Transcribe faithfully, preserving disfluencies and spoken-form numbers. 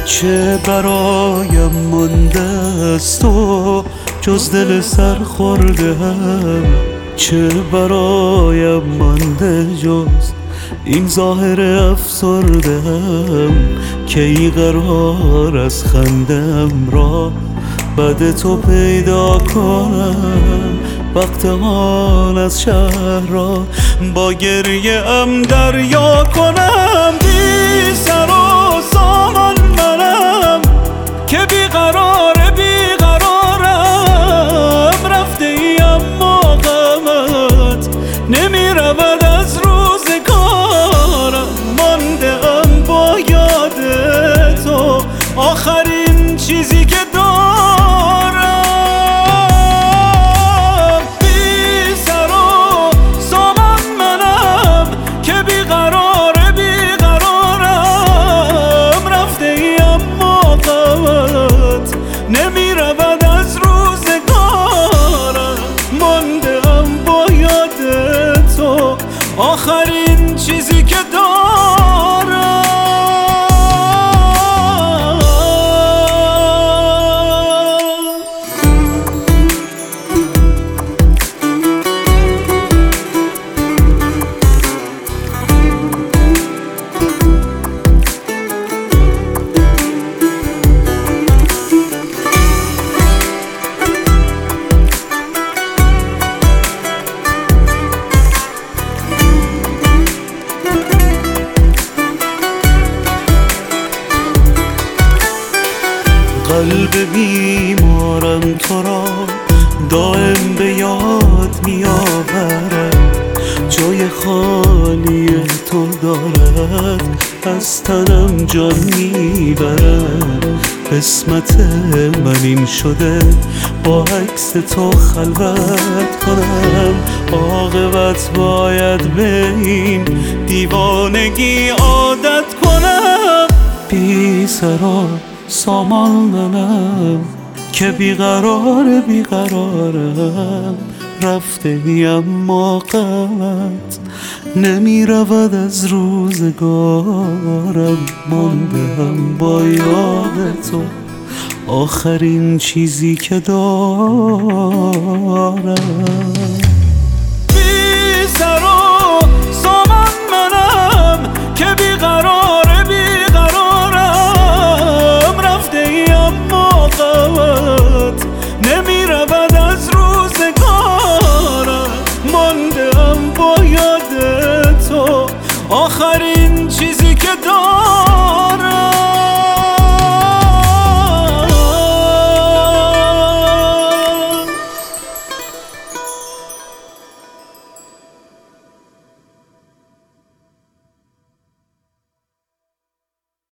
چه برایم مانده از تو جز دل سر خورده‌ام، چه برایم مانده جز این ظاهر افسرده‌ام. کی قرار از خندم را بعد تو پیدا کنم، وقت آن از شهر را با گریه ام دریا کنم. بی سر و سامان منم که بیقرار بیقرارم، رفته ای اما غمت نمی رود از روزگارم. مانده ام با یاد تو آخرین چیزی که دارم. بی سر و سامان منم که بیقرار بیقرارم، رفته ای اما غمت نمی رود از روزگارم. مانده ام با یاد تو آخرین چیزی که دارم. قلب بیمارم تو را دائم به یاد می آورم، جای خالی تو دارد از تنم جان می برم. قسمت من این شده با عکس تو خلوت کنم، عاقبت باید به این دیوانگی عادت کنم. بی سر و سامان منم که بیقرار بیقرارم، رفته ای اما غمت نمی رود از روزگارم. مانده ام با یاد تو آخرین چیزی که دارم. بی سر و سامان منم که بیقرار